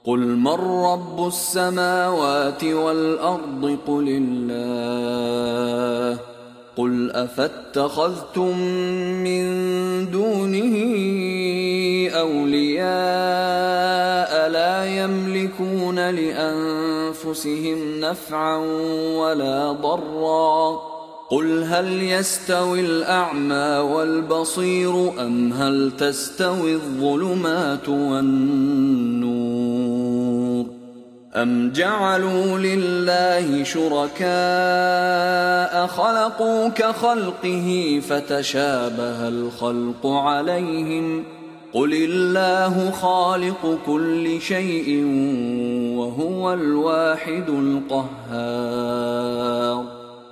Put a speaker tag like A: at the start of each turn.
A: قل من رب السماوات والأرض قل الله قل أفاتخذتم من دونه أولياء لا يملكون لأنفسهم نفعا ولا ضرا قل هل يستوي الأعمى والبصير أم هل تستوي الظلمات والنور أم جعلوا لله شركاء خلقوا كخلقه فتشابه الخلق عليهم قل الله خالق كل شيء وهو الواحد القهار